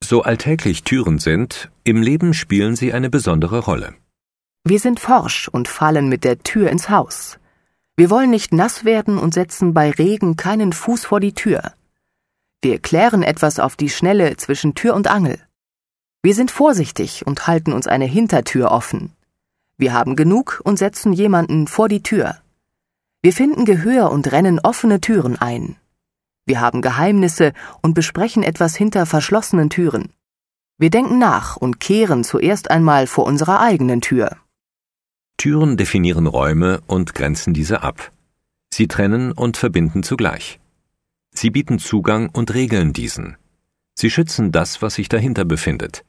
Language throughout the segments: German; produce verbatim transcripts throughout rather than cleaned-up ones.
So alltäglich Türen sind, im Leben spielen sie eine besondere Rolle. Wir sind forsch und fallen mit der Tür ins Haus. Wir wollen nicht nass werden und setzen bei Regen keinen Fuß vor die Tür. Wir klären etwas auf die Schnelle zwischen Tür und Angel. Wir sind vorsichtig und halten uns eine Hintertür offen. Wir haben genug und setzen jemanden vor die Tür. Wir finden Gehör und rennen offene Türen ein. Wir haben Geheimnisse und besprechen etwas hinter verschlossenen Türen. Wir denken nach und kehren zuerst einmal vor unserer eigenen Tür. Türen definieren Räume und grenzen diese ab. Sie trennen und verbinden zugleich. Sie bieten Zugang und regeln diesen. Sie schützen das, was sich dahinter befindet.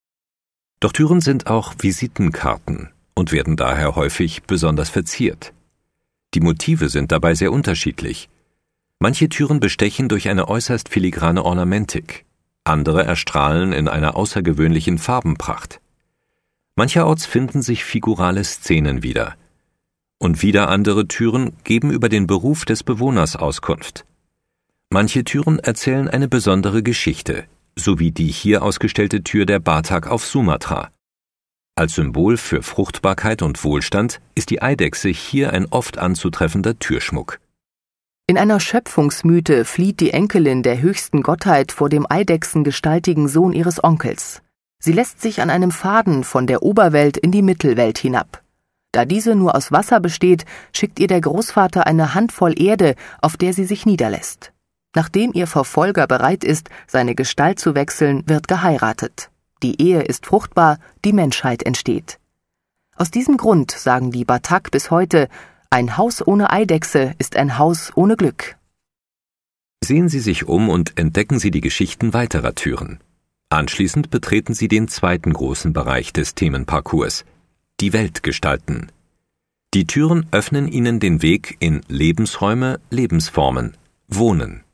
Doch Türen sind auch Visitenkarten und werden daher häufig besonders verziert. Die Motive sind dabei sehr unterschiedlich. Manche Türen bestechen durch eine äußerst filigrane Ornamentik, andere erstrahlen in einer außergewöhnlichen Farbenpracht. Mancherorts finden sich figurale Szenen wieder. Und wieder andere Türen geben über den Beruf des Bewohners Auskunft. Manche Türen erzählen eine besondere Geschichte, so wie die hier ausgestellte Tür der Batak auf Sumatra. Als Symbol für Fruchtbarkeit und Wohlstand ist die Eidechse hier ein oft anzutreffender Türschmuck. In einer Schöpfungsmythe flieht die Enkelin der höchsten Gottheit vor dem eidechsengestaltigen Sohn ihres Onkels. Sie lässt sich an einem Faden von der Oberwelt in die Mittelwelt hinab. Da diese nur aus Wasser besteht, schickt ihr der Großvater eine Handvoll Erde, auf der sie sich niederlässt. Nachdem ihr Verfolger bereit ist, seine Gestalt zu wechseln, wird geheiratet. Die Ehe ist fruchtbar, die Menschheit entsteht. Aus diesem Grund sagen die Batak bis heute, ein Haus ohne Eidechse ist ein Haus ohne Glück. Sehen Sie sich um und entdecken Sie die Geschichten weiterer Türen. Anschließend betreten Sie den zweiten großen Bereich des Themenparcours, die Welt gestalten. Die Türen öffnen Ihnen den Weg in Lebensräume, Lebensformen, Wohnen.